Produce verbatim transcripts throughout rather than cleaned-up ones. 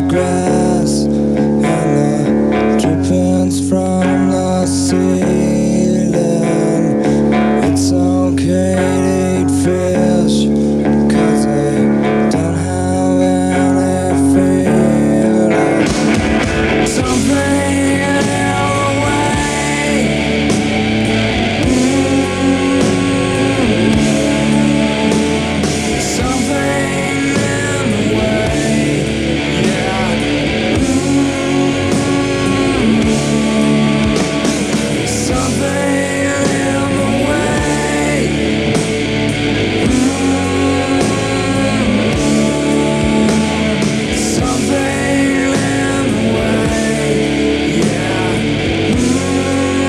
grass and the drippings from the ceiling. It's okay to eat fish, 'cause they don't have any feeling. Something in the way, something in the way, yeah. Something in the way, something in the way, yeah.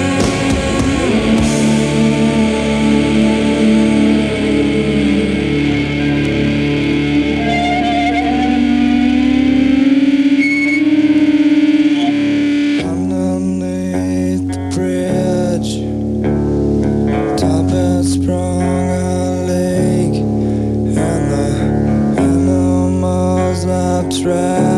Underneath the bridge, top has sprung a leak, and the animals left track.